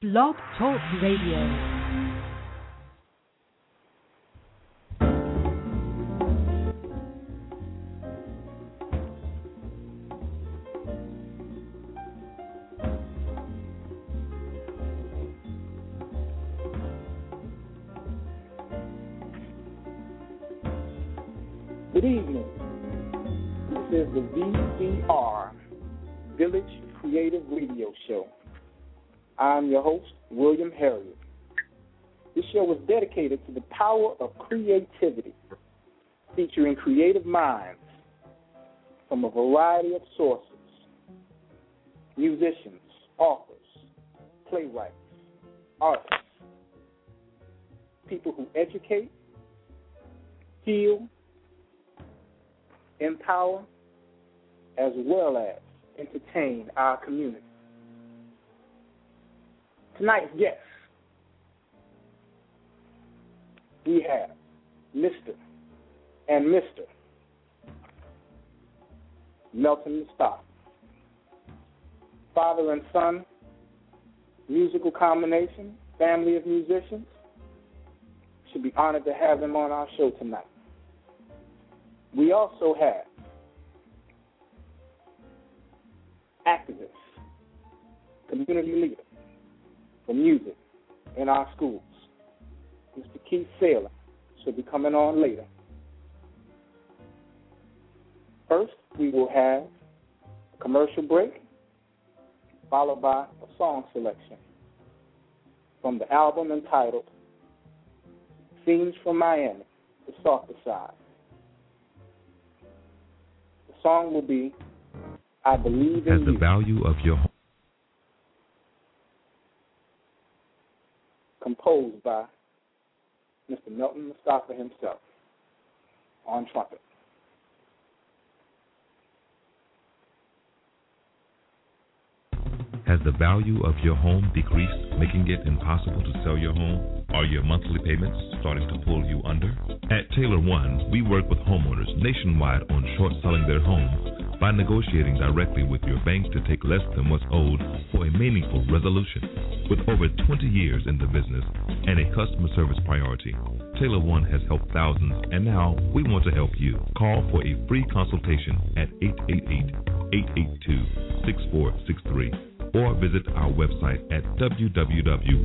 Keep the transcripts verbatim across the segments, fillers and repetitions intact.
Blog Talk Radio. Good evening. This is the V C R, Village Creative Radio Show. I'm your host, William Harriet. This show is dedicated to the power of creativity, featuring creative minds from a variety of sources: musicians, authors, playwrights, artists, people who educate, heal, empower, as well as entertain our community. Tonight's guests, we have Mister and Mister Melton Mustafa, father and son, musical combination, family of musicians. Should be honored to have him on our show tonight. We also have activist, community leader for music in our schools, Mister Keith Saylor, should be coming on later. First, we will have a commercial break, followed by a song selection from the album entitled Scenes from Miami, The Softer Side. The song will be I Believe in As You. the value of your home. Composed by Mister Melton Mustafa himself on trumpet. Has the value of your home decreased, making it impossible to sell your home? Are your monthly payments starting to pull you under? At Taylor One, we work with homeowners nationwide on short selling their homes by negotiating directly with your bank to take less than what's owed for a meaningful resolution. With over twenty years in the business and a customer service priority, Taylor One has helped thousands, and now we want to help you. Call for a free consultation at eight eight eight, eight eight two, six four six three or visit our website at w w w.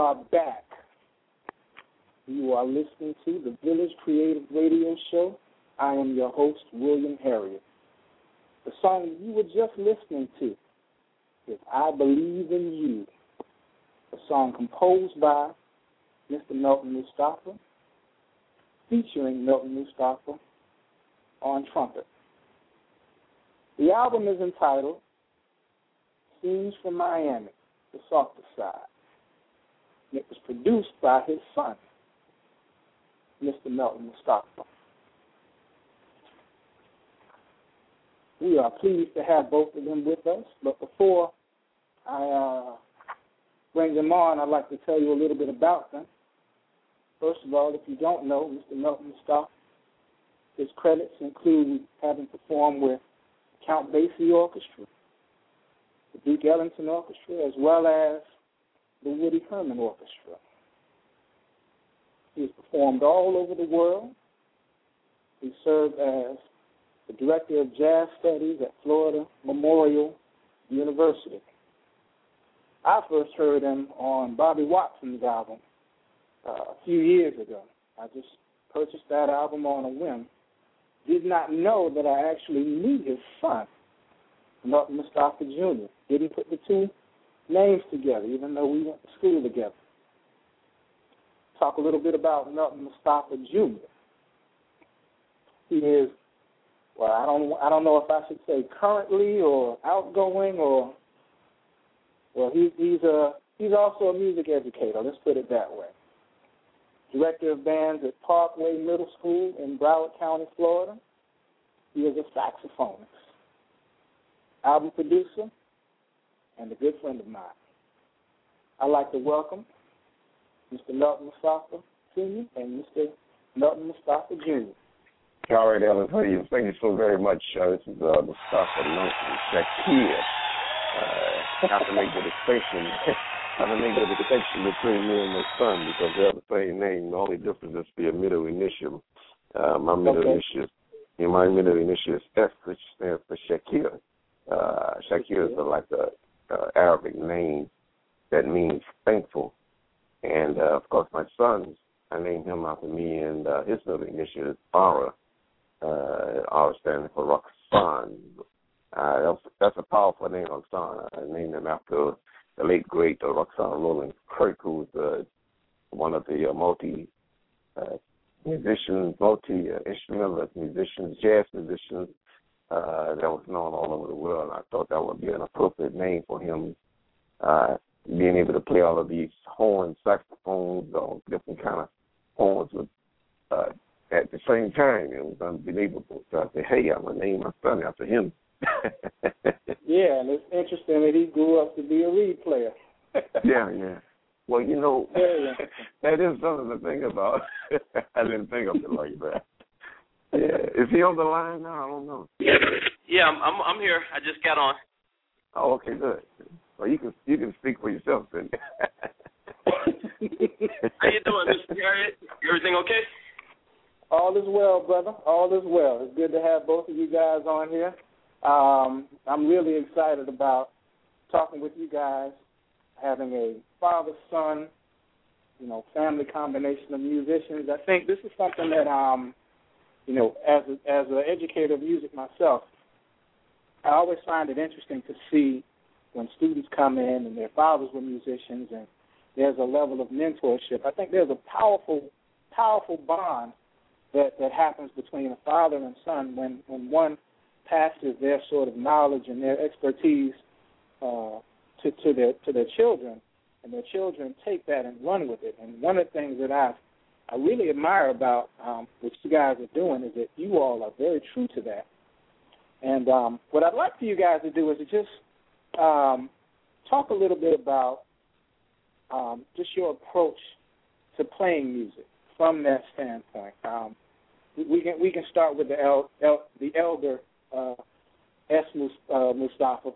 are back. You are listening to the Village Creative Radio Show. I am your host, William Harriet. The song you were just listening to is I Believe in You, a song composed by Mister Milton Mustafa, featuring Milton Mustafa on trumpet. The album is entitled Scenes from Miami, The Softer Side. And it was produced by his son, Mister Milton Mustafa. We are pleased to have both of them with us, but before I uh, bring them on, I'd like to tell you a little bit about them. First of all, if you don't know, Mister Milton Mustafa, his credits include having performed with Count Basie Orchestra, the Duke Ellington Orchestra, as well as the Woody Herman Orchestra. He has performed all over the world. He served as the Director of Jazz Studies at Florida Memorial University. I first heard him on Bobby Watson's album uh, a few years ago. I just purchased that album on a whim. Did not know that I actually knew his son, Milton Mustafa Junior Didn't put the two names together, even though we went to school together. Talk a little bit about Milton Mustafa Junior He is, well, I don't, I don't know if I should say currently or outgoing or, well, he, he's a, he's also a music educator. Let's put it that way. Director of bands at Parkway Middle School in Broward County, Florida. He is a saxophonist, album producer, and a good friend of mine. I'd like to welcome Mister Milton Mustafa Senior and Mister Milton Mustafa Junior All right, Ellen, thank you, thank you so very much. Uh, this is uh, Mustafa Milton Shakir. Uh, I have to make the distinction. I have to make the distinction between me and my son because they have the same name. The only difference is the middle initial. Uh, my middle okay. initial, yeah, my middle initial is S, which stands for Shakir. Uh, Shakir is a, like a, a Arabic name that means thankful. And uh, of course, my son, I named him after me, and uh, his middle initial is Ara. Uh, R standing for Roxanne. Uh, that's, that's a powerful name, Roxanne. I named him after the late, great uh, Roxanne Roland Kirk, who's uh, one of the uh, multi uh, musicians, multi-instrumentalist musicians, jazz musicians uh, that was known all over the world. And I thought that would be an appropriate name for him, uh, being able to play all of these horns, saxophones, or different kind of horns with uh, at the same time. It was unbelievable. So I said, hey, I'm going to name my son after him. Yeah, and it's interesting that he grew up to be a reed player. yeah, yeah. Well, you know, yeah, yeah. that is something to think about. I didn't think of it like that. Yeah. Is he on the line now? I don't know. Yeah, I'm, I'm I'm here. I just got on. Oh, okay, good. Well, you can you can speak for yourself then. How you doing, Mister Harriet? Everything okay? All is well, brother. All is well. It's good to have both of you guys on here. Um, I'm really excited about talking with you guys, having a father-son, you know, family combination of musicians. I think this is something that, um, you know, as a, as an educator of music myself, I always find it interesting to see when students come in and their fathers were musicians and there's a level of mentorship. I think there's a powerful, powerful bond that, that happens between a father and son when, when one passes their sort of knowledge and their expertise uh, to, to their to their children, and their children take that and run with it. And one of the things that I I really admire about um, what you guys are doing is that you all are very true to that. And um, what I'd like for you guys to do is to just um, talk a little bit about um, just your approach to playing music from that standpoint. Um, we can we can start with the el, el, the elder uh, S. Uh, Mustafa.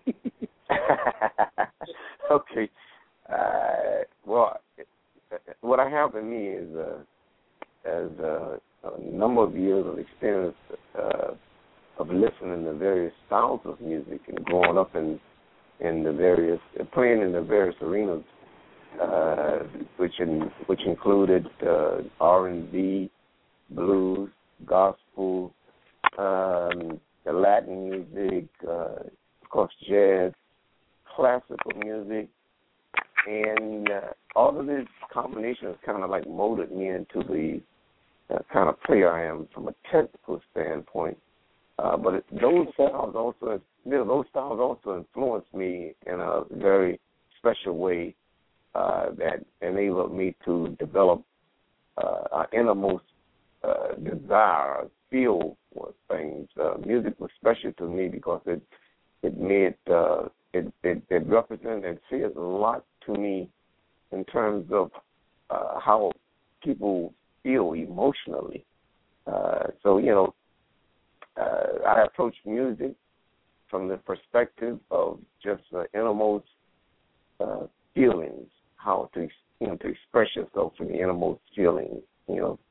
Okay. Uh, well, what I have in me is uh, as uh, a number of years of experience uh, of listening to various styles of music and growing up in in the various playing in the various arenas uh, which in, which included uh, R and B, blues, gospel, um, the Latin music, uh, of course, jazz, classical music, and uh, all of these combinations kind of like molded me into the uh, kind of player I am from a technical standpoint. Uh, but it, those styles also, you know, those styles also influenced me in a very special way uh, that enabled me to develop uh, an innermost uh, desire, feel for things. Uh, music was special to me because it it made uh, it, it it represented and says a lot to me in terms of uh, how people feel emotionally. Uh, so you know, uh, I approach music from the perspective of just uh, innermost uh, feelings, how to you know to express yourself in the innermost feelings, you know.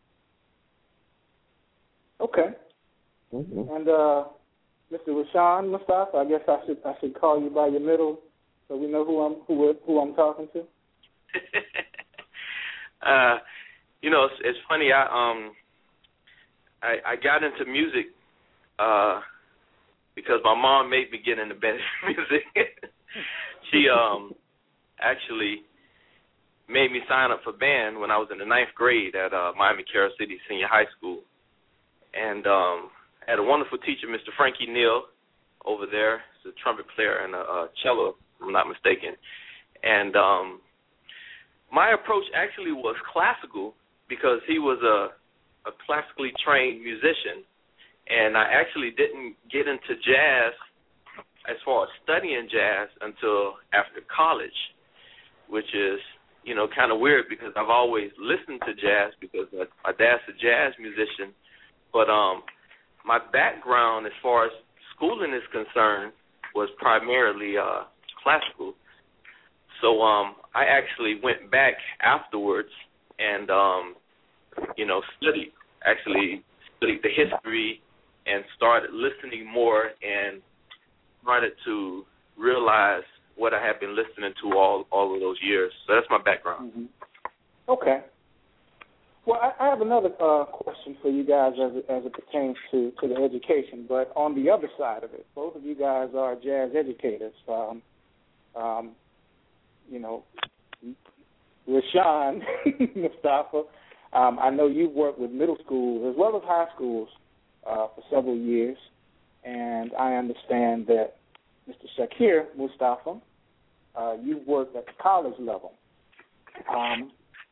Okay. Mm-hmm. And uh, Mister Rashawn Mustafa, I guess I should I should call you by your middle so we know who I'm who who I'm talking to. uh, you know, it's, it's funny. I um I, I got into music uh, because my mom made me get into band music. She um actually made me sign up for band when I was in the ninth grade at uh, Miami Carroll City Senior High School. And um, I had a wonderful teacher, Mister Frankie Neal, over there. He's a trumpet player and a, a cello, if I'm not mistaken. And um, my approach actually was classical because he was a, a classically trained musician. And I actually didn't get into jazz as far as studying jazz until after college, which is, you know, kind of weird because I've always listened to jazz because my dad's a jazz musician. But um, my background as far as schooling is concerned was primarily uh, classical. So um, I actually went back afterwards and, um, you know, studied, actually studied the history and started listening more and started to realize what I had been listening to all, all of those years. So that's my background. Mm-hmm. Okay. Well, I, I have another uh, question for you guys as it, as it pertains to, to the education, but on the other side of it, both of you guys are jazz educators. Um, um, you know, Rashawn Mustafa, um, I know you've worked with middle schools as well as high schools uh, for several years, and I understand that Mister Shakir Mustafa, uh, you've worked at the college level. Um,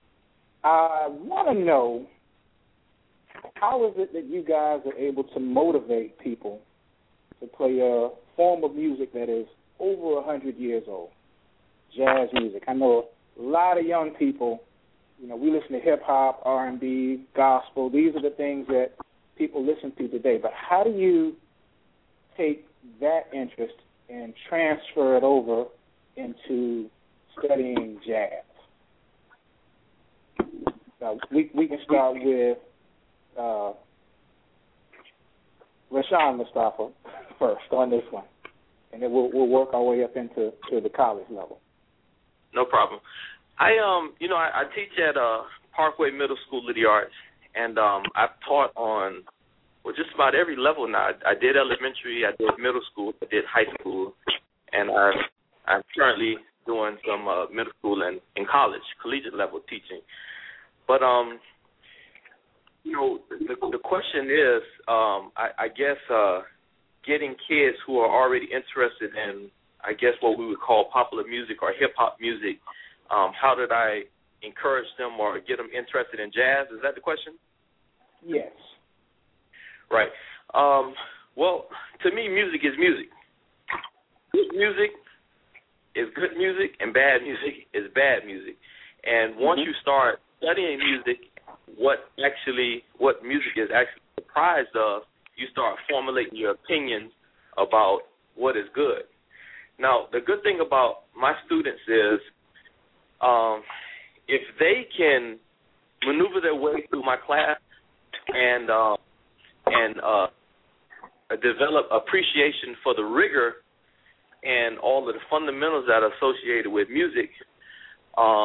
I want to know, how is it that you guys are able to motivate people to play a form of music that is over one hundred years old, jazz music? I know a lot of young people, you know, we listen to hip-hop, R and B, gospel. These are the things that people listen to today. But how do you take that interest and transfer it over into studying jazz? Uh, we we can start with uh, Rashawn Mustafa first on this one, and then we'll we'll work our way up into to the college level. No problem. I um you know I, I teach at uh, Parkway Middle School of the Arts, and um, I've taught on well just about every level now. I, I did elementary, I did middle school, I did high school, and I I'm currently doing some uh, middle school and in college, collegiate level teaching. But, um, you know, the, the question is, um, I, I guess, uh, getting kids who are already interested in, I guess, what we would call popular music or hip-hop music, um, how did I encourage them or get them interested in jazz? Is that the question? Yes. Right. Um, well, to me, music is music. Good music is good music, and bad music is bad music. And once mm-hmm. you start studying music, what actually, what music is actually comprised of, you start formulating your opinions about what is good. Now, the good thing about my students is um, if they can maneuver their way through my class and uh, and uh, develop appreciation for the rigor and all of the fundamentals that are associated with music, um,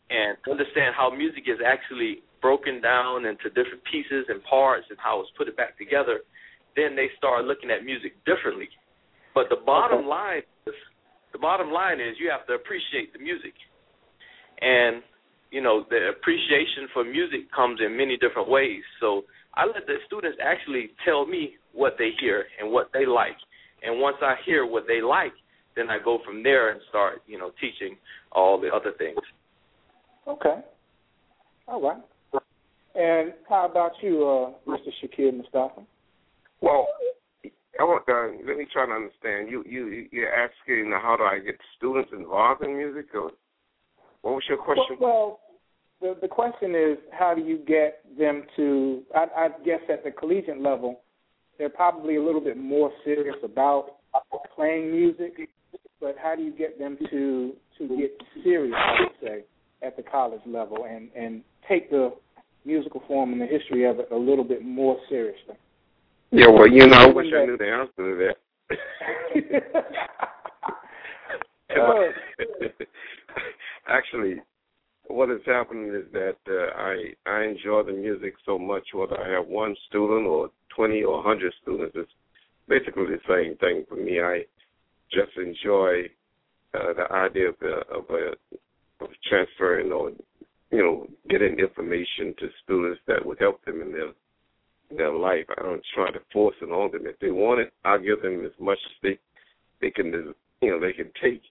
and understand how music is actually broken down into different pieces and parts and how it's put it back together, then they start looking at music differently. But the bottom okay. line is, the bottom line is you have to appreciate the music. And, you know, the appreciation for music comes in many different ways. So I let the students actually tell me what they hear and what they like. And once I hear what they like, then I go from there and start, you know, teaching all the other things. Okay. All right. And how about you, uh, Mister Shakir Mustafa? Well, I want, uh, let me try to understand. You, you, you're asking how do I get students involved in music, or what was your question? Well, well the, the question is how do you get them to, I, I guess at the collegiate level, they're probably a little bit more serious about playing music, but how do you get them to to get serious, I would say, at the college level and, and take the musical form and the history of it a little bit more seriously? Yeah, well, you know, I wish I knew the answer to that. uh, Actually, what is happening is that uh, I I enjoy the music so much, whether I have one student or twenty or one hundred students. It's basically the same thing for me. I just enjoy uh, the idea of, uh, of, uh, of transferring or, you know, getting information to students that would help them in their their life. I don't try to force it on them. If they want it, I'll give them as much as they they can, you know, they can take.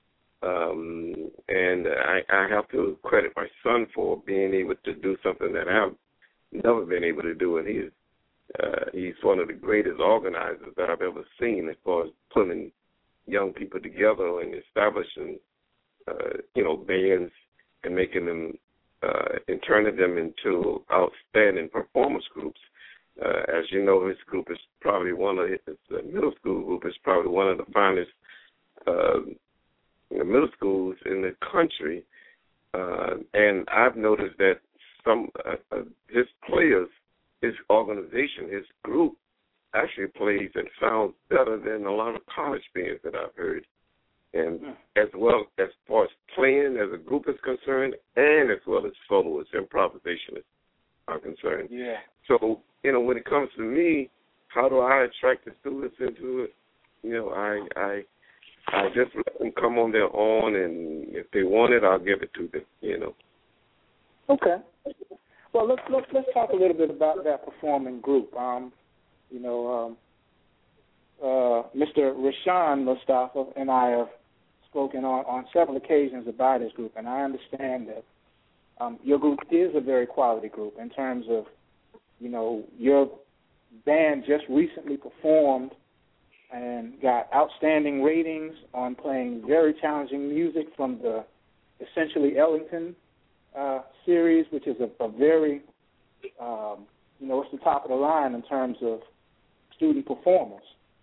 Um, and I, I have to credit my son for being able to do something that I've never been able to do, and he's uh, he's one of the greatest organizers that I've ever seen as far as putting young people together and establishing, uh, you know, bands and making them uh, and turning them into outstanding performance groups. Uh, as you know, his group is probably one of his the middle school group is probably one of the finest uh, middle schools in the country, uh, and I've noticed that some uh, uh, his players, his organization, his group actually plays and sounds better than a lot of college bands that I've heard. And mm. as well as far as playing as a group is concerned, and as well as soloists, improvisationists are concerned. Yeah. So, you know, when it comes to me, how do I attract the students into it? You know, I I I just let them come on their own, and if they want it, I'll give it to them, you know. Okay. Well, let's let's let's talk a little bit about that performing group. Um, you know, um, uh, Mister Rashawn Mustafa and I have spoken on, on several occasions about his group, and I understand that um, your group is a very quality group in terms of, you know, your band just recently performed and got outstanding ratings on playing very challenging music from the Essentially Ellington uh, series, which is a, a very, um, you know, it's the top of the line in terms of student performers.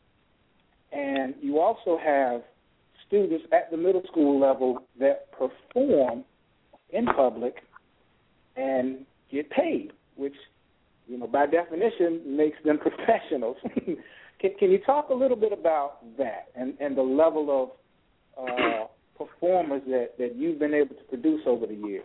And you also have students at the middle school level that perform in public and get paid, which, you know, by definition makes them professionals. Can, can you talk a little bit about that and, and the level of uh, performers that, that you've been able to produce over the years?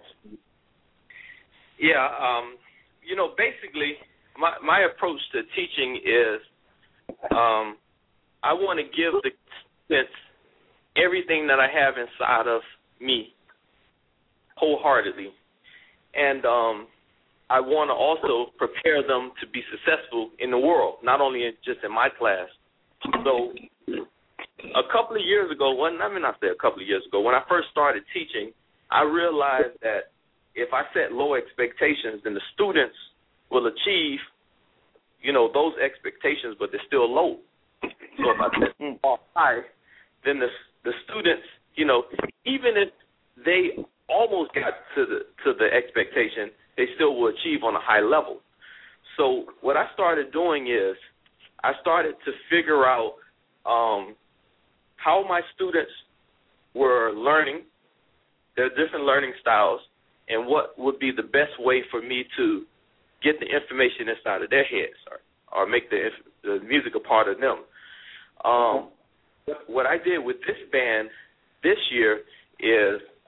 Yeah, um, you know, basically my, my approach to teaching is um, I want to give the students everything that I have inside of me wholeheartedly. And um, I want to also prepare them to be successful in the world, not only in, just in my class. So a couple of years ago, when, I mean, I say a couple of years ago, when I first started teaching, I realized that if I set low expectations, then the students will achieve, you know, those expectations, but they're still low. So if I set them high, then the the students, you know, even if they almost got to the to the expectation, they still will achieve on a high level. So what I started doing is I started to figure out um, how my students were learning, their different learning styles, and what would be the best way for me to get the information inside of their heads or, or make the, the music a part of them. Um, what I did with this band this year is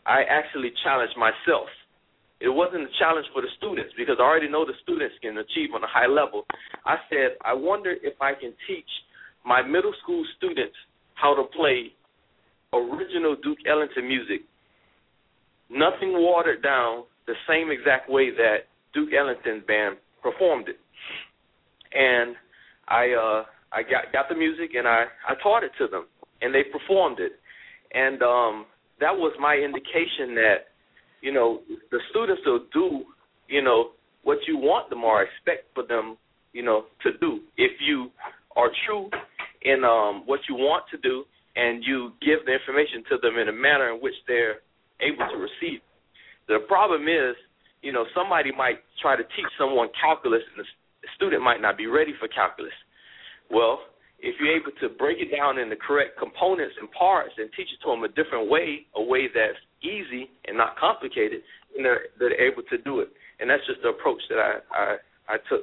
I actually challenged myself. It wasn't a challenge for the students because I already know the students can achieve on a high level. I said, I wonder if I can teach my middle school students how to play original Duke Ellington music, nothing watered down, the same exact way that Duke Ellington band performed it. And I uh, I got, got the music and I, I taught it to them, and they performed it. And um, that was my indication that, you know, the students will do, you know, what you want them or expect for them, you know, to do. If you are true in um, what you want to do and you give the information to them in a manner in which they're able to receive. The problem is, you know, somebody might try to teach someone calculus and the student might not be ready for calculus. Well, if you're able to break it down in the correct components and parts and teach it to them a different way, a way that's easy and not complicated, then they're, they're able to do it. And that's just the approach that I, I, I took.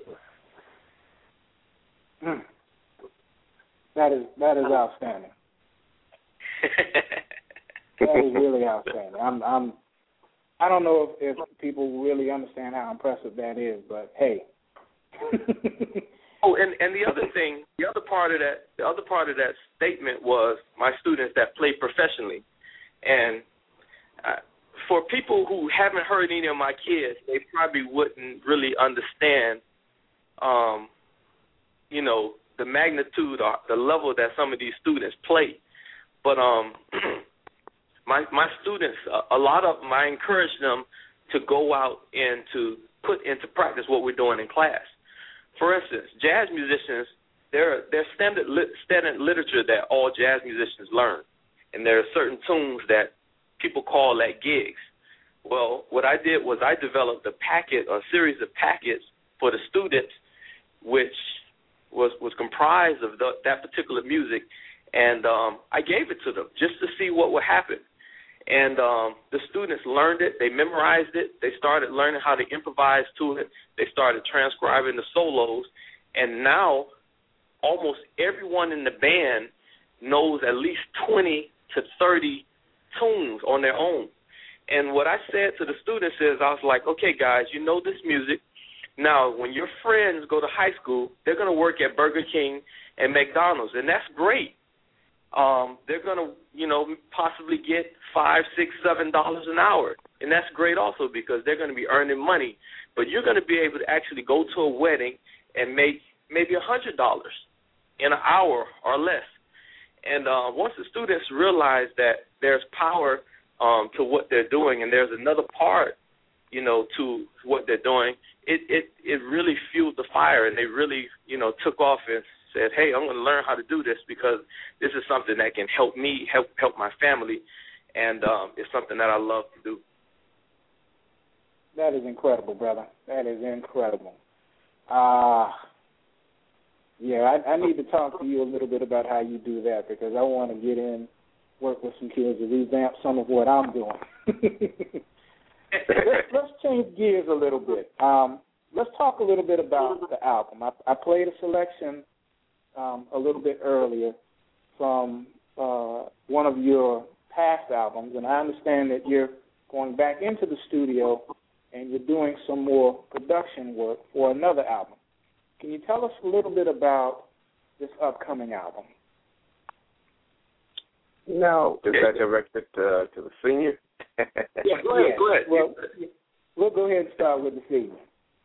Mm. That is that is outstanding. That is really outstanding. I'm I'm I don't know if, if people really understand how impressive that is, but hey. Oh, and, and the other thing, the other part of that, the other part of that statement was my students that play professionally, and uh, for people who haven't heard any of my kids, they probably wouldn't really understand, um, you know, the magnitude or the level that some of these students play. But um, my my students, a, a lot of them, I encourage them to go out and to put into practice what we're doing in class. For instance, jazz musicians, there there's standard lit, standard literature that all jazz musicians learn, and there are certain tunes that people call at gigs. Well, what I did was I developed a packet, a series of packets for the students, which was was comprised of the, that particular music, and um, I gave it to them just to see what would happen. And um, the students learned it. They memorized it. They started learning how to improvise to it. They started transcribing the solos. And now almost everyone in the band knows at least twenty to thirty tunes on their own. And what I said to the students is I was like, okay, guys, you know this music. Now, when your friends go to high school, they're going to work at Burger King and McDonald's, and that's great. Um, they're going to, you know, possibly get five, six, seven dollars an hour, and that's great also because they're going to be earning money. But you're going to be able to actually go to a wedding and make maybe a hundred dollars in an hour or less. And uh, once the students realize that there's power um, to what they're doing, and there's another part, you know, to what they're doing, it it it really fueled the fire, and they really, you know, took off and said, hey, I'm going to learn how to do this because this is something that can help me, help help my family, and um, it's something that I love to do. That is incredible, brother. That is incredible. Uh, yeah, I, I need to talk to you a little bit about how you do that because I want to get in, work with some kids to revamp some of what I'm doing. let's, let's change gears a little bit. Um, let's talk a little bit about the album. I, I played a selection Um, a little bit earlier from uh, one of your past albums, and I understand that you're going back into the studio and you're doing some more production work for another album. Can you tell us a little bit about this upcoming album? No, is that directed uh, to the senior? Yeah, go ahead. Yes. Go ahead. Well, we'll go ahead and start with the senior.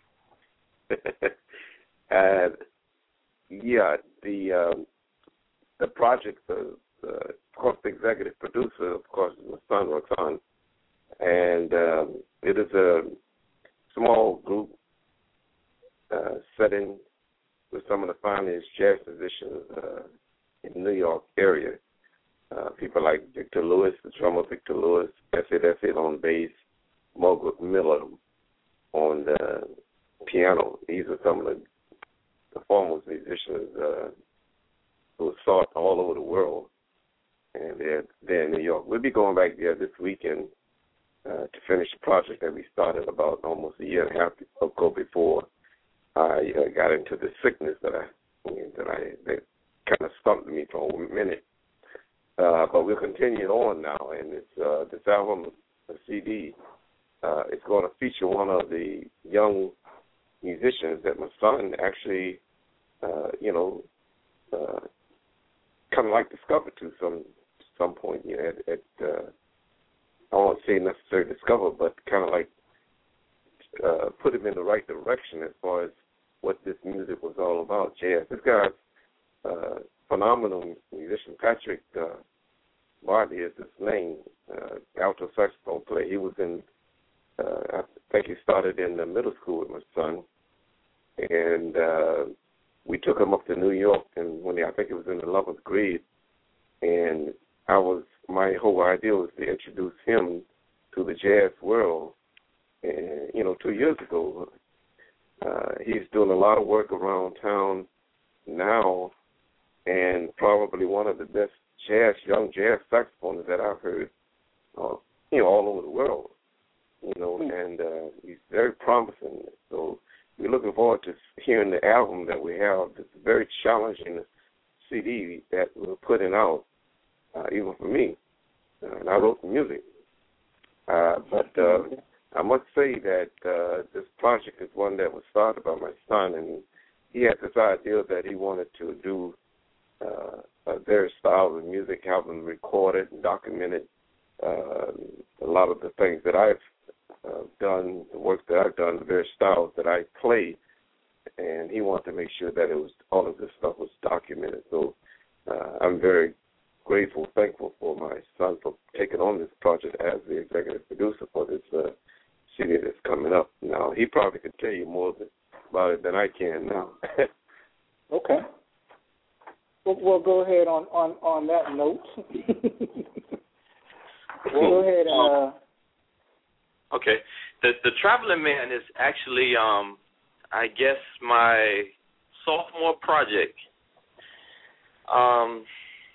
uh, yeah, the um, the project, uh, uh, of course, the executive producer, of course, is my son, Roxanne, and um, it is a small group uh, setting with some of the finest jazz musicians uh, in the New York area. Uh, people like Victor Lewis, the drummer Victor Lewis, That's It, That's It on bass, Margaret Miller on the piano. These are some of the, the foremost musicians uh, who are sought all over the world, and they're, they're in New York. We'll be going back there this weekend uh, to finish the project that we started about almost a year and a half ago before I uh, got into the sickness that I that I that kind of stumped me for a minute. Uh, but we'll continue on now, and it's, uh, this album is C D uh, is going to feature one of the young musicians that my son actually, uh, you know, uh, kind of like discovered to some some point. You know, at, at uh, I won't say necessarily discover, but kind of like uh, put him in the right direction as far as what this music was all about. Jazz. This guy's uh, phenomenal musician. Patrick uh, Barty is his name. Uh, alto saxophone player. He was in. Uh, I think he started in the middle school with my son, and uh, we took him up to New York. And when he, I think it was in the eleventh grade, and I was my whole idea was to introduce him to the jazz world. And you know, two years ago, uh, he's doing a lot of work around town now, and probably one of the best jazz young jazz saxophonists that I've heard, uh, you know, all over the world. You know, and uh, he's very promising. So we're looking forward to hearing the album that we have. It's a very challenging C D that we're putting out, uh, even for me. Uh, and I wrote the music. Uh, but uh, I must say that uh, this project is one that was started by my son, and he had this idea that he wanted to do uh, a various styles of music, have them recorded and documented. Uh, a lot of the things that I've uh, done, the work that I've done, the various styles that I play, and he wanted to make sure that it was all of this stuff was documented. So uh, I'm very grateful, thankful for my son for taking on this project as the executive producer for this uh, C D that's coming up. Now, he probably could tell you more than, about it than I can now. Okay. Well, well, go ahead on, on, on that note. Well, go ahead and... Uh, Okay. The the Traveling Man is actually, um, I guess, my sophomore project. Um,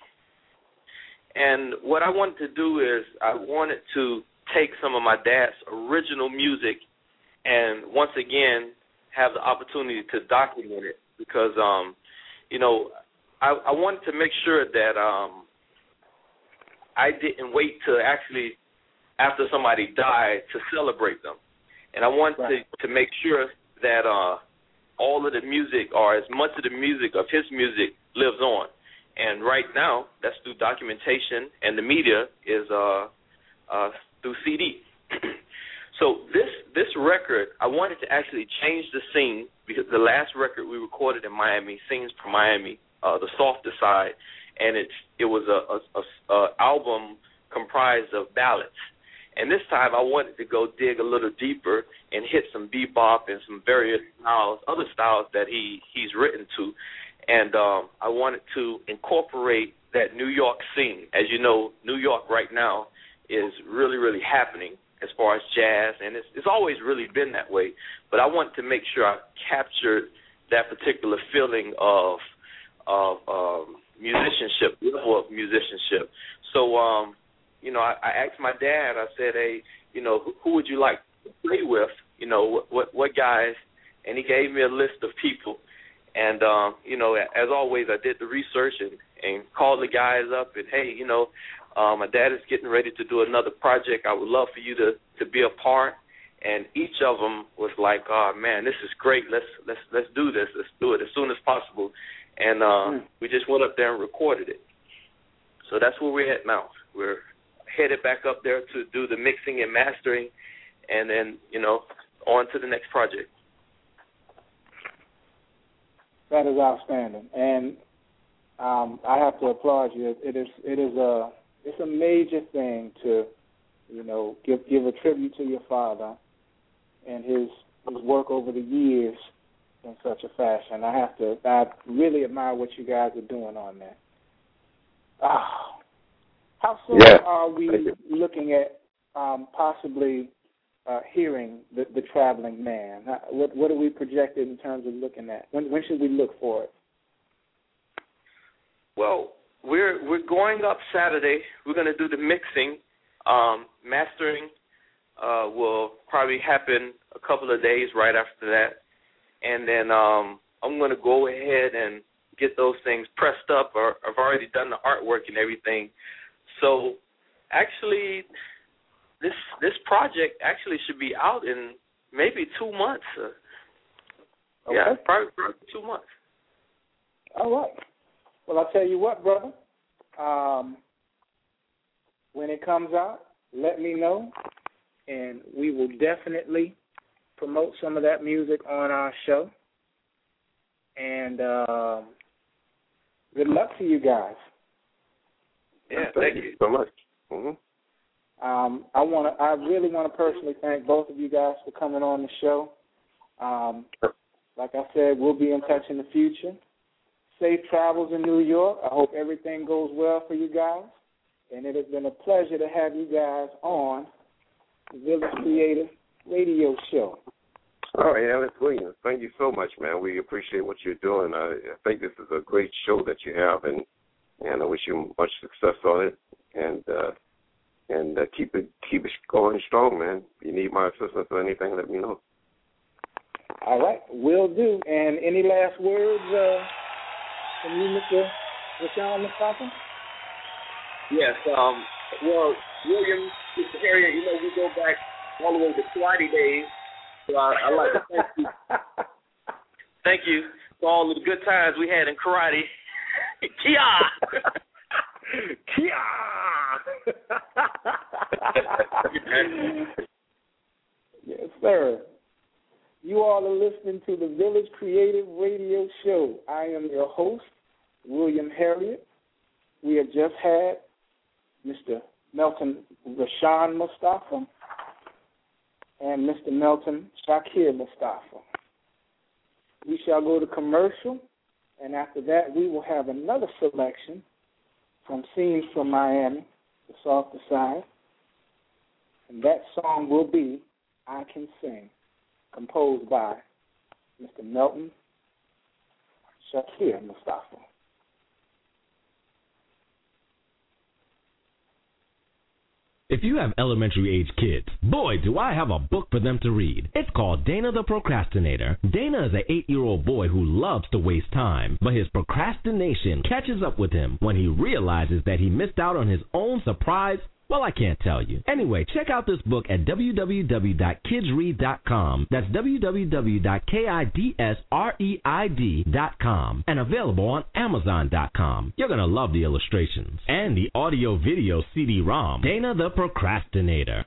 and what I wanted to do is I wanted to take some of my dad's original music and once again have the opportunity to document it because, um, you know, I, I wanted to make sure that um, I didn't wait to actually after somebody died to celebrate them. And I wanted right. to, to make sure that uh, all of the music or as much of the music of his music lives on. And right now, that's through documentation, and the media is uh, uh, through C D. So this this record, I wanted to actually change the scene because the last record we recorded in Miami, Scenes from Miami, uh, the softer side, and it's it was a, a, a, a album comprised of ballads. And this time I wanted to go dig a little deeper and hit some bebop and some various styles, other styles that he, he's written to. And um, I wanted to incorporate that New York scene. As you know, New York right now is really, really happening as far as jazz, and it's, it's always really been that way. But I wanted to make sure I captured that particular feeling of, of um, musicianship, level of musicianship. So, um, you know, I, I asked my dad, I said, hey, you know, who, who would you like to play with? You know, what, what, what guys? And he gave me a list of people. And, um, you know, as always, I did the research and, and called the guys up and, hey, you know, um, my dad is getting ready to do another project. I would love for you to, to be a part. And each of them was like, oh, man, this is great. Let's let's let's do this. Let's do it as soon as possible. And uh, mm. we just went up there and recorded it. So that's where we're at now. We're headed back up there to do the mixing and mastering, and then, you know, on to the next project. That is outstanding, and um, I have to applaud you. It is it is a it's a major thing to, you know, give give a tribute to your father and his his work over the years in such a fashion. I have to I really admire what you guys are doing on that. Ah. How soon yeah. are we looking at um, possibly uh, hearing the, the Traveling Man? What, what are we projected in terms of looking at? When, when should we look for it? Well, we're we're going up Saturday. We're going to do the mixing. Um, mastering uh, will probably happen a couple of days right after that. And then um, I'm going to go ahead and get those things pressed up. Or I've already done the artwork and everything. So, actually, this this project actually should be out in maybe two months. Uh, Okay. Yeah, probably, probably two months. All right. Well, I'll tell you what, brother. Um, when it comes out, let me know, and we will definitely promote some of that music on our show. And um, good luck to you guys. Yeah, thank, thank you. you so much. Mm-hmm. Um, I want to. I really want to personally thank both of you guys for coming on the show. Um, like I said, we'll be in touch in the future. Safe travels in New York. I hope everything goes well for you guys. And it has been a pleasure to have you guys on the Village Creative Radio Show. All right, Alex Williams, thank you so much, man. We appreciate what you're doing. I, I think this is a great show that you have, and and I wish you much success on it. And uh, and uh, keep it keep it going strong, man. If you need my assistance or anything, let me know. All right, will do. And any last words uh, from you, Mister Rashawn Mustafa? Yes. Um. Well, William, Mister Harriet, you know we go back all the way to karate days. So I, I like to thank you. Thank you for all of the good times we had in karate. Kia! Kia! Yes, sir. You all are listening to the Village Creative Radio Show. I am your host, William Harriet. We have just had Mister Melton Rashawn Mustafa and Mister Melton Shakir Mustafa. We shall go to commercial, and after that we will have another selection from Scenes from Miami, the softer side, and that song will be I Can Sing, composed by Mister Melton Shakir Mustafa. If you have elementary-age kids, boy, do I have a book for them to read. It's called Dana the Procrastinator. Dana is an eight-year-old boy who loves to waste time, but his procrastination catches up with him when he realizes that he missed out on his own surprise. Well, I can't tell you. Anyway, check out this book at w w w dot kids read dot com. That's w w w dot kids read dot com and available on amazon dot com. You're going to love the illustrations and the audio-video C D ROM. Dana the Procrastinator.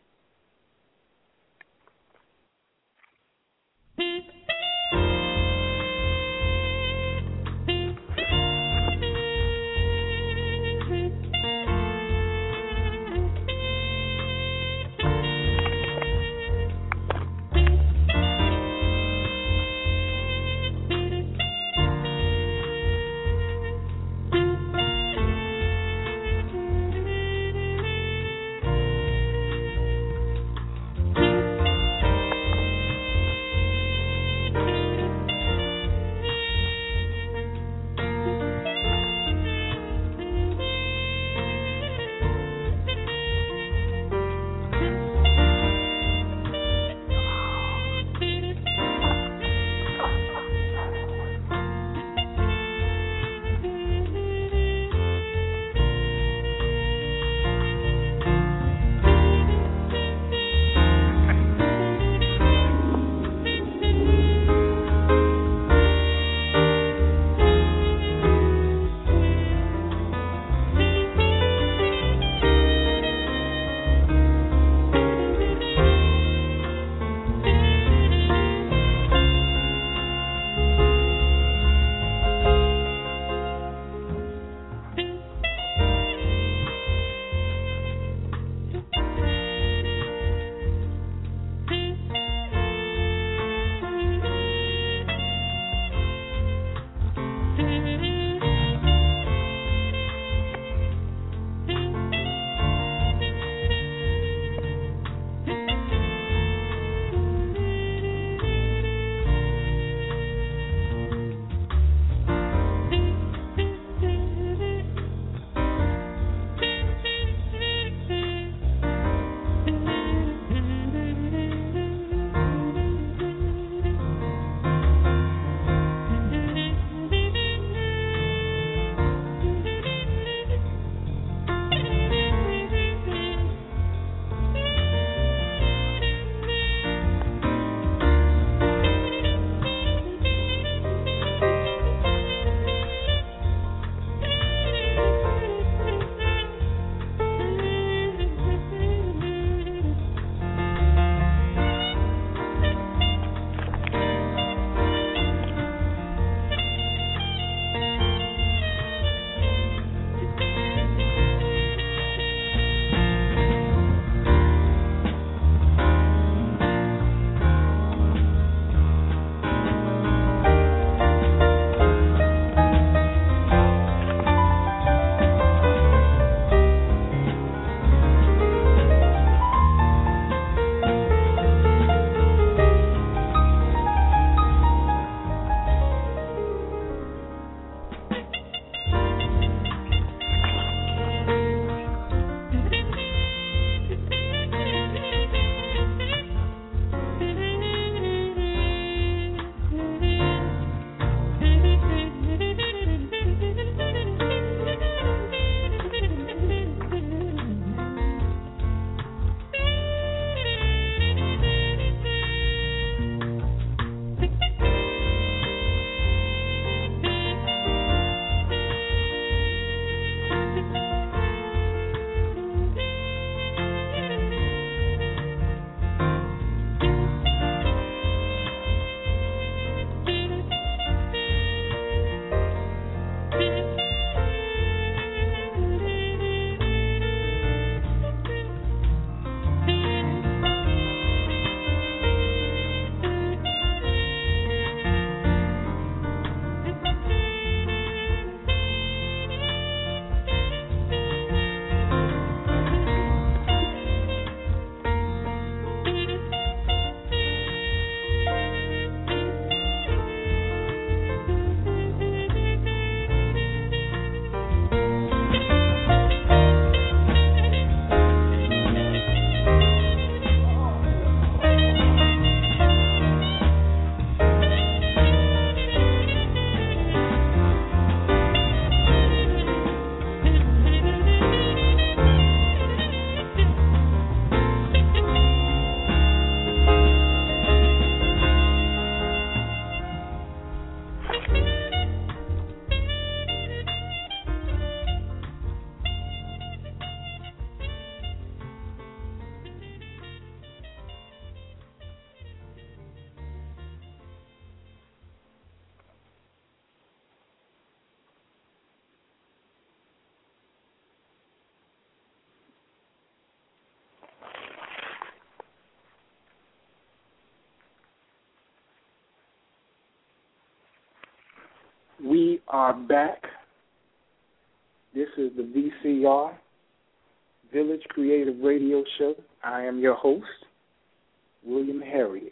We are back. This is the V C R, Village Creative Radio Show. I am your host, William Harriet.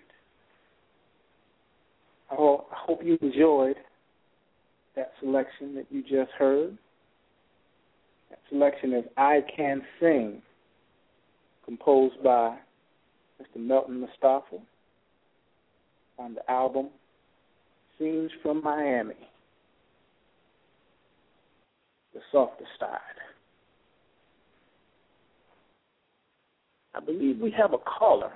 I hope you enjoyed that selection that you just heard. That selection is I Can Sing, composed by Mister Melton Mustafa on the album Scenes from Miami, the softer side. I believe we have a caller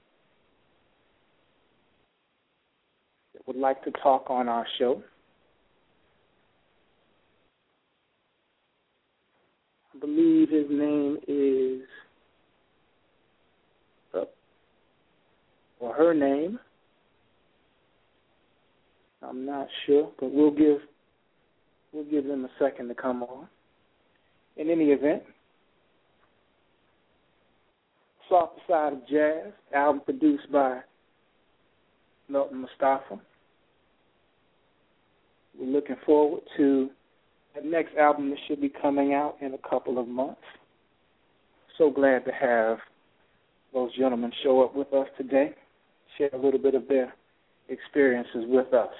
that would like to talk on our show. I believe his name is, uh, or her name, I'm not sure, but we'll give we'll give them a second to come on. In any event, Softer Side of Jazz, album produced by Melton Mustafa. We're looking forward to the next album that should be coming out in a couple of months. So glad to have those gentlemen show up with us today, share a little bit of their experiences with us.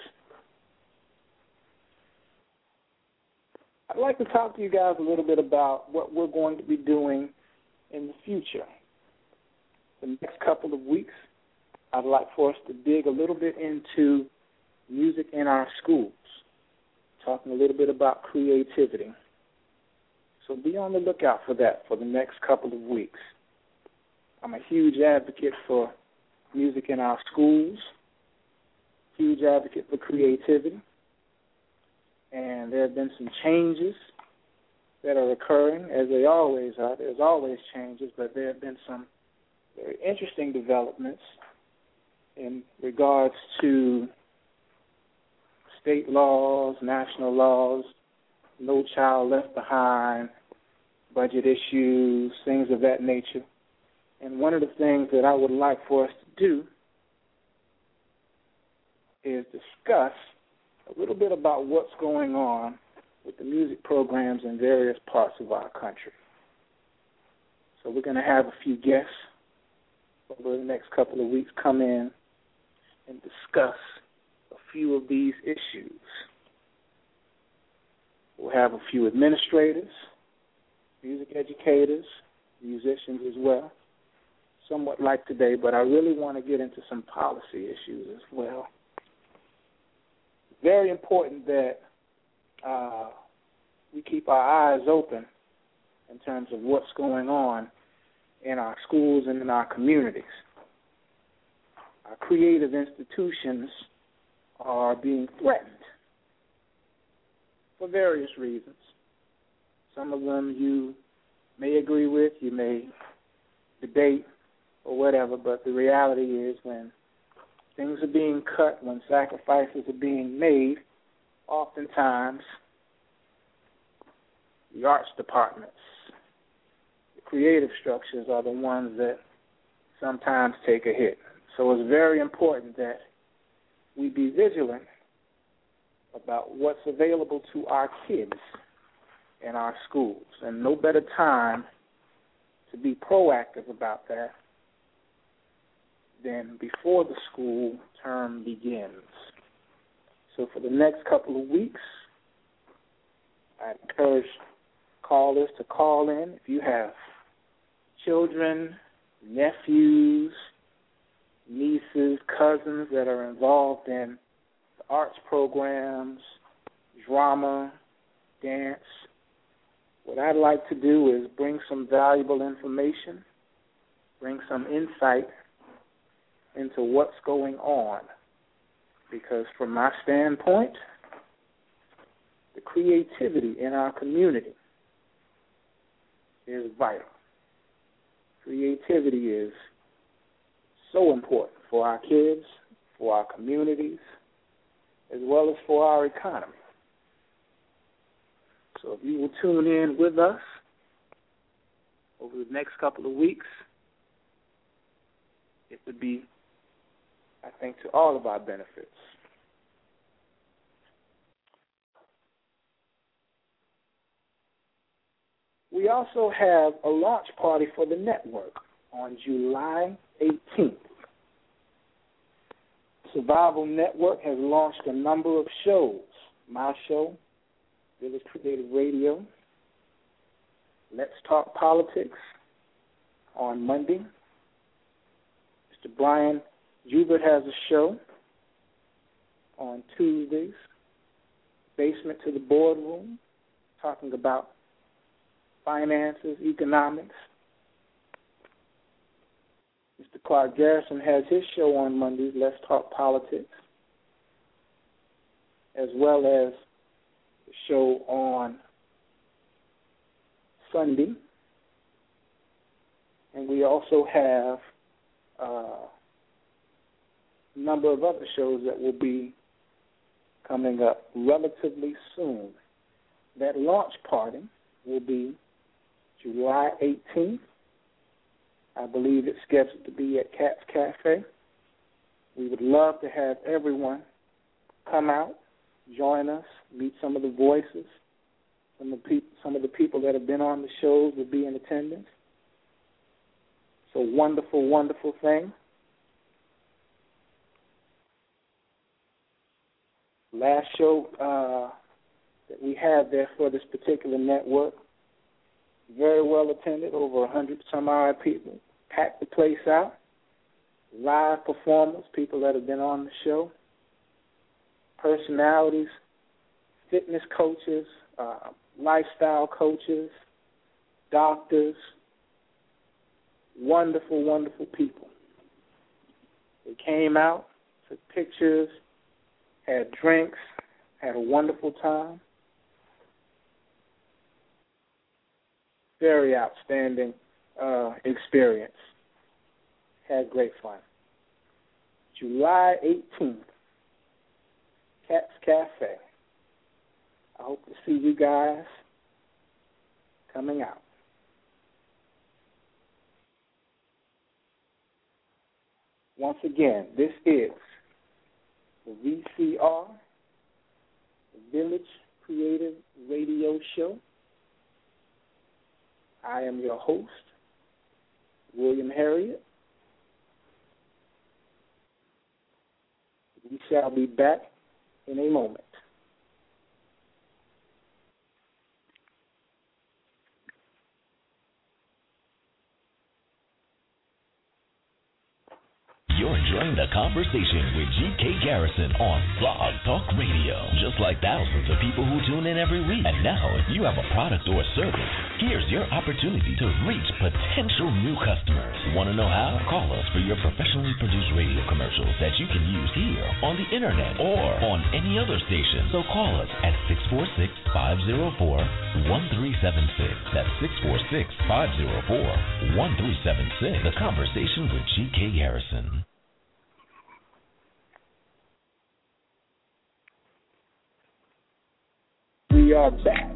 I'd like to talk to you guys a little bit about what we're going to be doing in the future. The next couple of weeks, I'd like for us to dig a little bit into music in our schools, talking a little bit about creativity. So be on the lookout for that for the next couple of weeks. I'm a huge advocate for music in our schools, huge advocate for creativity, and there have been some changes that are occurring, as they always are. There's always changes, but there have been some very interesting developments in regards to state laws, national laws, No Child Left Behind, budget issues, things of that nature. And one of the things that I would like for us to do is discuss a little bit about what's going on with the music programs in various parts of our country. So we're going to have a few guests over the next couple of weeks come in and discuss a few of these issues. We'll have a few administrators, music educators, musicians as well, somewhat like today, but I really want to get into some policy issues as well. Very important that uh, we keep our eyes open in terms of what's going on in our schools and in our communities. Our creative institutions are being threatened for various reasons. Some of them you may agree with, you may debate, or whatever, but the reality is when things are being cut, when sacrifices are being made, oftentimes the arts departments, the creative structures are the ones that sometimes take a hit. So it's very important that we be vigilant about what's available to our kids in our schools. And no better time to be proactive about that than before the school term begins. So for the next couple of weeks, I encourage callers to call in. If you have children, nephews, nieces, cousins that are involved in the arts programs, drama, dance, what I'd like to do is bring some valuable information, bring some insight into what's going on. Because from my standpoint, the creativity in our community is vital. Creativity is so important for our kids, for our communities, as well as for our economy. So if you will tune in with us over the next couple of weeks, it would be, I think, to all of our benefits. We also have a launch party for the network on July eighteenth. Survival Network has launched a number of shows. My show, Village Creative Radio, Let's Talk Politics on Monday. Mister Brian Joubert has a show on Tuesdays, Basement to the Boardroom, talking about finances, economics. Mister Clark Garrison has his show on Mondays, Let's Talk Politics, as well as the show on Sunday. And we also have uh, a number of other shows that will be coming up relatively soon. That launch party will be July eighteenth. I believe it's scheduled to be at Cat's Cafe. We would love to have everyone come out, join us, meet some of the voices. Some of the, pe- some of the people that have been on the shows will be in attendance. So wonderful, wonderful thing. Last show uh, that we had there for this particular network, very well attended, over one hundred some odd people. Packed the place out. Live performers, people that have been on the show. Personalities, fitness coaches, uh, lifestyle coaches, doctors. Wonderful, wonderful people. They came out, took pictures, had drinks, had a wonderful time. Very outstanding uh, experience. Had great fun. July eighteenth, Cat's Cafe. I hope to see you guys coming out. Once again, this is the V C R, the Village Creative Radio Show. I am your host, William Harriet. We shall be back in a moment. You're enjoying the conversation with G K Garrison on Blog Talk Radio, just like thousands of people who tune in every week. And now, if you have a product or service, here's your opportunity to reach potential new customers. Want to know how? Call us for your professionally produced radio commercials that you can use here on the internet or on any other station. So call us at six four six, five zero four, one three seven six. That's six four six, five zero four, one three seven six. The Conversation with G K Garrison. We are back.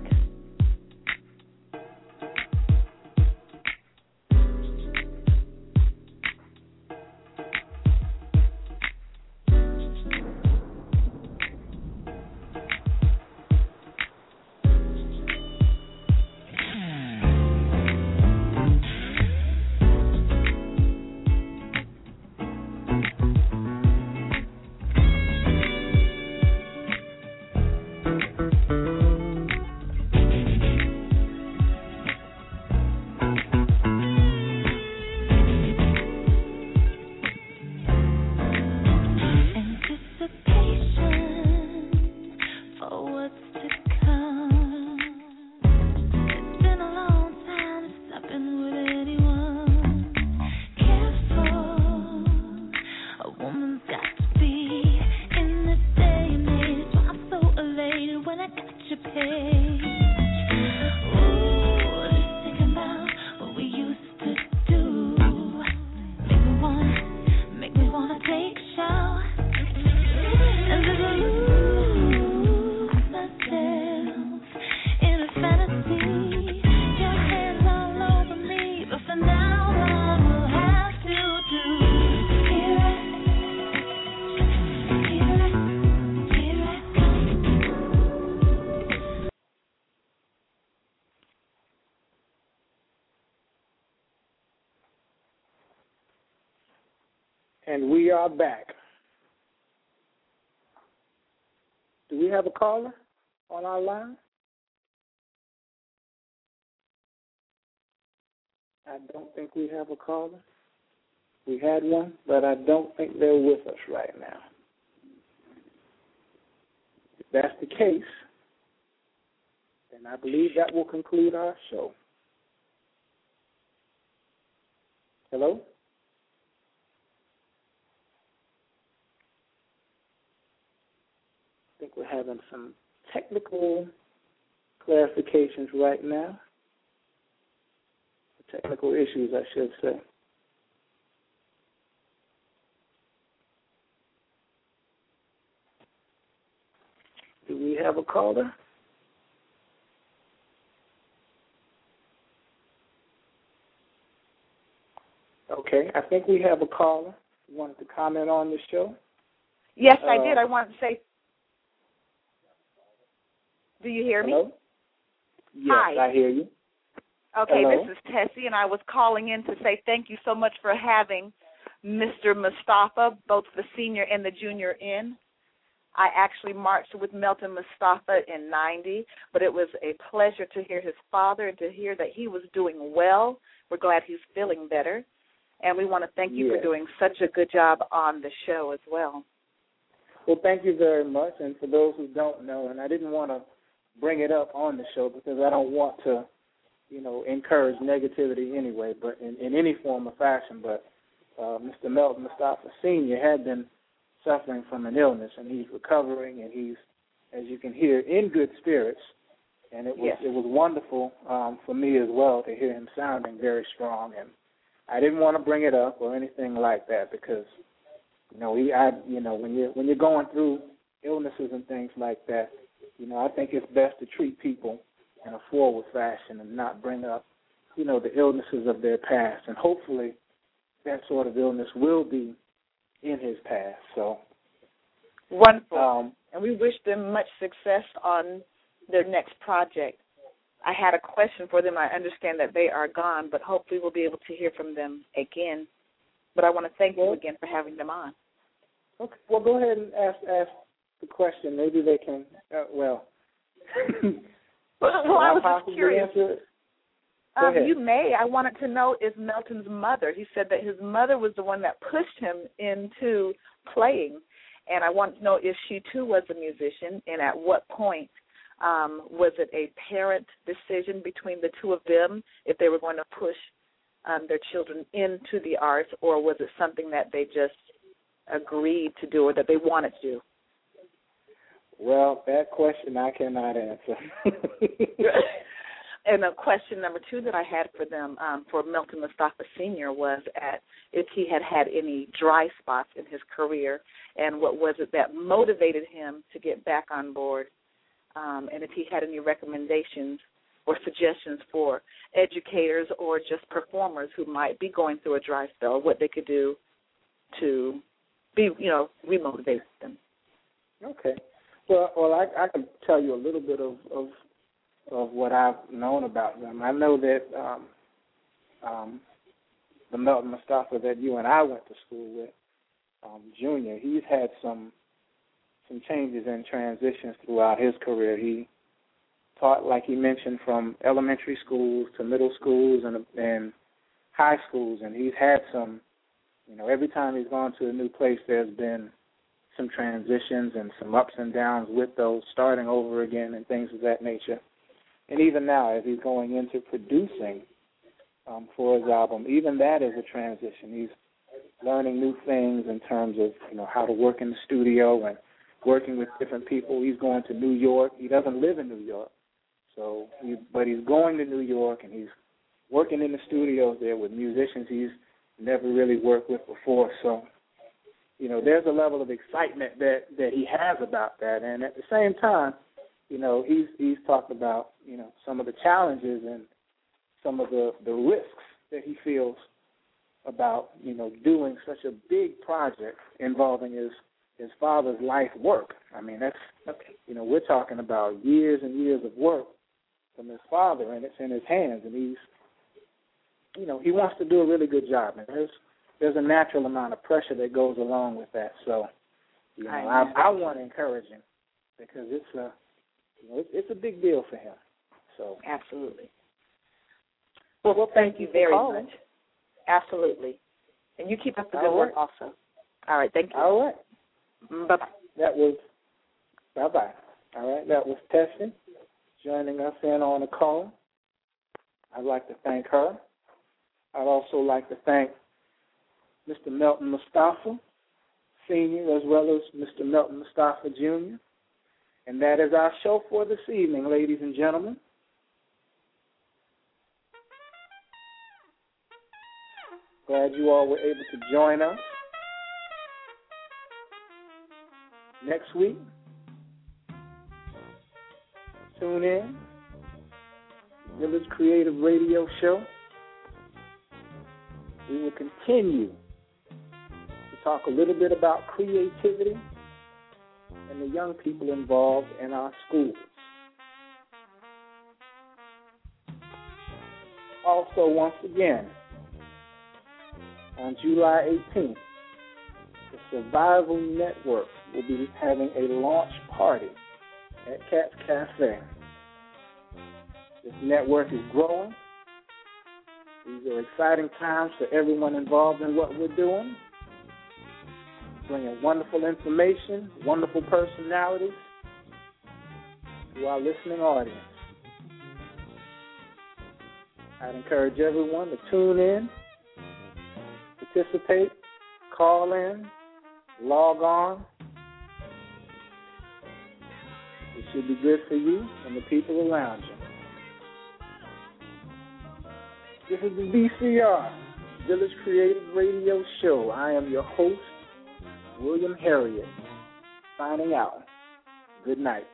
And we are back. Do we have a caller on our line? I don't think we have a caller. We had one, but I don't think they're with us right now. If that's the case, then I believe that will conclude our show. Hello? I think we're having some technical clarifications right now. Technical issues, I should say. Do we have a caller? Okay, I think we have a caller. You wanted to comment on the show? Yes, uh, I did. I wanted to say, do you hear hello? me? Yes, Hi. I hear you. Okay, Hello? this is Tessie, and I was calling in to say thank you so much for having Mister Mustafa, both the senior and the junior in. I actually marched with Melton Mustafa in ninety, but it was a pleasure to hear his father and to hear that he was doing well. We're glad he's feeling better, and we want to thank you Yes. for doing such a good job on the show as well. Well, thank you very much, and for those who don't know, and I didn't want to bring it up on the show because I don't want to, you know, encourage negativity anyway, but in, in any form or fashion, but uh, Mister Melton Mustafa Senior had been suffering from an illness, and he's recovering, and he's, as you can hear, in good spirits, and it was Yes. it was wonderful um, for me as well to hear him sounding very strong, and I didn't want to bring it up or anything like that because, you know, he, I, you know, when you're when you're going through illnesses and things like that, you know, I think it's best to treat people in a forward fashion and not bring up, you know, the illnesses of their past, and hopefully that sort of illness will be in his past. So Wonderful. um, and we wish them much success on their next project. I had a question for them. I understand that they are gone, but hopefully we'll be able to hear from them again. But I want to thank you again for having them on. Okay. Well, go ahead and ask ask the question. Maybe they can. Uh, well, well, well I was just possibly curious. answer it? Go Um, ahead. you may. I wanted to know is Melton's mother. He said that his mother was the one that pushed him into playing, and I wanted to know if she too was a musician, and at what point um, was it a parent decision between the two of them if they were going to push um, their children into the arts, or was it something that they just agreed to do or that they wanted to do? Well, that question I cannot answer. And a question number two that I had for them, um, for Melton Mustafa Senior, was at if he had had any dry spots in his career, and what was it that motivated him to get back on board, um, and if he had any recommendations or suggestions for educators or just performers who might be going through a dry spell, what they could do to be, you know, remotivate them. Okay. Well, well, I, I can tell you a little bit of, of of what I've known about them. I know that um, um, the Melton Mustafa that you and I went to school with, um, Junior, he's had some some changes and transitions throughout his career. He taught, like he mentioned, from elementary schools to middle schools and and high schools, and he's had some, you know, every time he's gone to a new place, there's been some transitions and some ups and downs with those, starting over again and things of that nature. And even now, as he's going into producing um, for his album, even that is a transition. He's learning new things in terms of, you know, how to work in the studio and working with different people. He's going to New York. He doesn't live in New York, so he, but he's going to New York, and he's working in the studios there with musicians he's never really worked with before. So, you know, there's a level of excitement that, that he has about that. And at the same time, you know, he's he's talked about, you know, some of the challenges and some of the, the risks that he feels about, you know, doing such a big project involving his, his father's life work. I mean, that's, you know, we're talking about years and years of work from his father, and it's in his hands, and he's, you know, he wants to do a really good job. And there's there's a natural amount of pressure that goes along with that. So, you know, I, I, I want to encourage him because it's a, you know, it's, it's a big deal for him. So absolutely. Well, well thank, thank you very much. Absolutely. And you keep up the good All work right. also. All right. Thank you. All right. Bye-bye. That was, bye-bye. All right. That was Tessie joining us in on the call. I'd like to thank her. I'd also like to thank Mister Melton Mustafa, Senior, as well as Mister Melton Mustafa, Junior And that is our show for this evening, ladies and gentlemen. Glad you all were able to join us. Next week, tune in. Village Creative Radio Show. We will continue to talk a little bit about creativity and the young people involved in our schools. Also, once again, on July eighteenth, the Survival Network will be having a launch party at Cat's Cafe. This network is growing. These are exciting times for everyone involved in what we're doing. Bringing wonderful information, wonderful personalities to our listening audience. I'd encourage everyone to tune in, participate, call in, log on. It should be good for you and the people around you. This is the V C R, Village Creative Radio Show. I am your host, William Harriet, signing out. Good night.